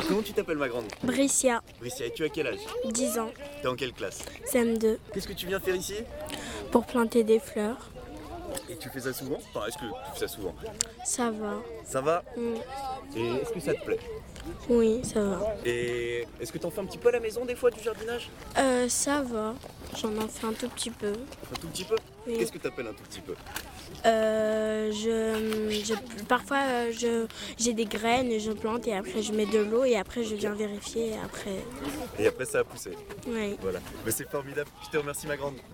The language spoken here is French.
Comment tu t'appelles ma grande? Brescia, Bricia, et tu as quel âge? 10 ans, T'es en quelle classe? CM2, Qu'est-ce que tu viens faire ici? pour planter des fleurs. Et tu fais ça souvent? Enfin, est-ce que tu fais ça souvent? Ça va. Ça va? Mm. Et est-ce que ça te plaît? Oui, ça va. Et est-ce que t'en fais un petit peu à la maison des fois du jardinage? Ça va. J'en ai fait un tout petit peu. Un tout petit peu? Oui. Qu'est-ce que t'appelles un tout petit peu? Parfois, j'ai des graines, je plante et après je mets de l'eau et après je viens vérifier et après. Et après ça a poussé. Oui. Voilà. Mais c'est formidable. Je te remercie ma grande.